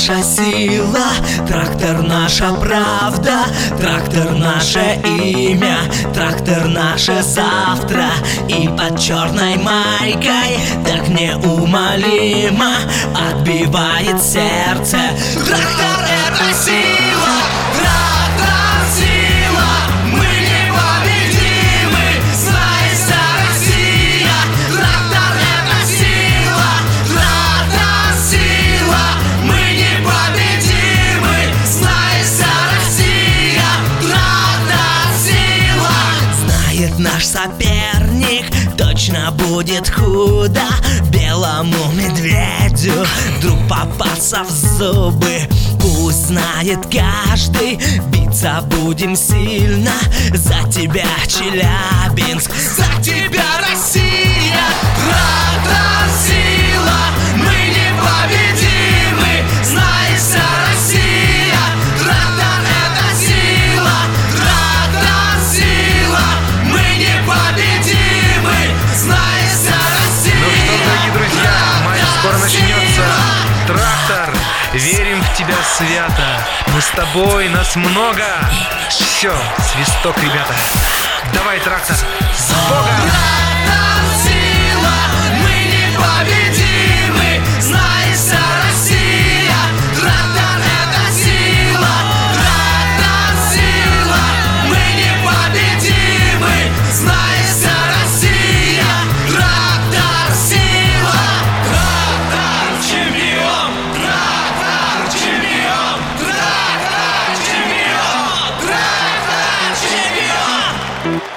наша сила, трактор наша правда, трактор наше имя, трактор наше завтра. И под черной майкой так неумолимо отбивает сердце. Трактор — это сила, трактор — сила, мы непобедимы, знай, вся Россия. Трактор — это сила, трактор — сила, мы непобедимы, знай, вся Россия. Трактор — сила. Знает наш соперник, точно будет худо белому медведю вдруг попался в зубы. Пусть знает каждый, биться будем сильно за тебя, Челябинск, за тебя, Россия. Трактор — сила, мы непобедимы, знай, вся Россия. Трактор — это сила, трактор — сила, мы непобедимы, знай, вся Россия. Ну что, дорогие друзья, матч скоро начнется. Трактор, верим в тебя свято. Мы с тобой, нас много. Все, свисток, ребята. Давай, трактор, с Богом! Трактор — сила, мы непобедимы, знай, вся Россия. Трактор — это сила, трактор — сила, мы непобедимы, знай, вся Россия. Трактор — сила, трактор — чемпион, трактор — чемпион, трактор — чемпион, трактор — чемпион.